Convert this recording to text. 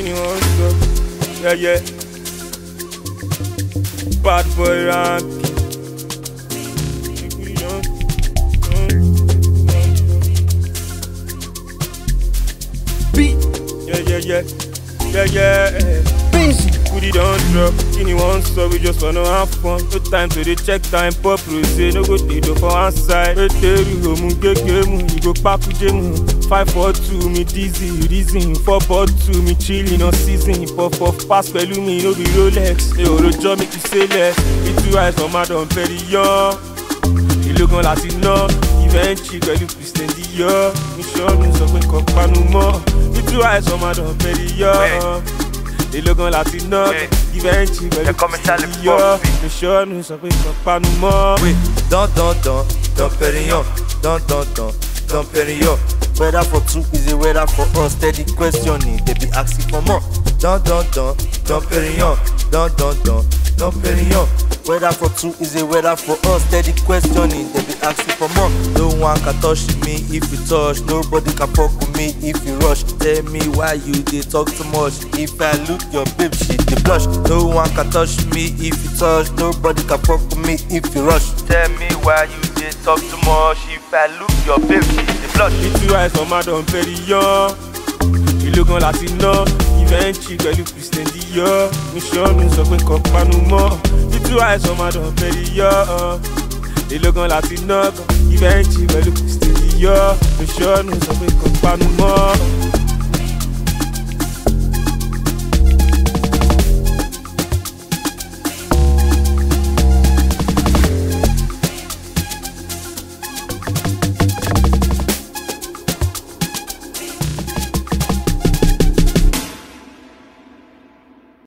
ni wọ́n sọ. Yeah. Bad boy rank. Beat. Yeah. Busy. Goody don't drop, kini one so we just wanna have fun. No time to dey check time, pop rose, no go dey do for one side. Eteru homu gegemu, you go pakujemu. 542 me dizzy, reason 442 me chilling on season. Puff pass pẹ̀lú mi, no be Rolex. Hey, Orojo make you say less. Little eyes for madam very young. Ìlógan láti ná, ìfẹ́ǹtì pẹ̀lú Christian Dior. Mission sọ pé kò panu mọ́. Little eyes for madam very young. Ìlógan láti ná, ìfẹ́ǹtì pẹ̀lú Christian Dior. Mission sọ pé kò panu mọ́. Wait, don't Perignon, don't Perignon. Weather for two is a weather for us. Steady questioning, they be asking for more. Don't Perignon, don't Perignon. Weather for two is a weather for us. Steady questioning, they be asking for more. No one can touch me if you touch. Nobody can fuck with me if you rush. Tell me why you dey talk too much. If I look your babe, she dey blush. No one can touch me if you touch. Nobody can fuck with me if you rush. Tell me why you dey talk too much. If I look your babe, she dey blush. Little eyes for madam very young. Ìlógan láti ná, ìfẹ́ǹtì pẹ̀lú Christian Dior. Mission sọ pé kò panu mọ́. Little eyes for madam very young. Ìlógan láti ná, ìfẹ́ǹtì pẹ̀lú Christian Dior. Mission sọ pé kò panu mọ́.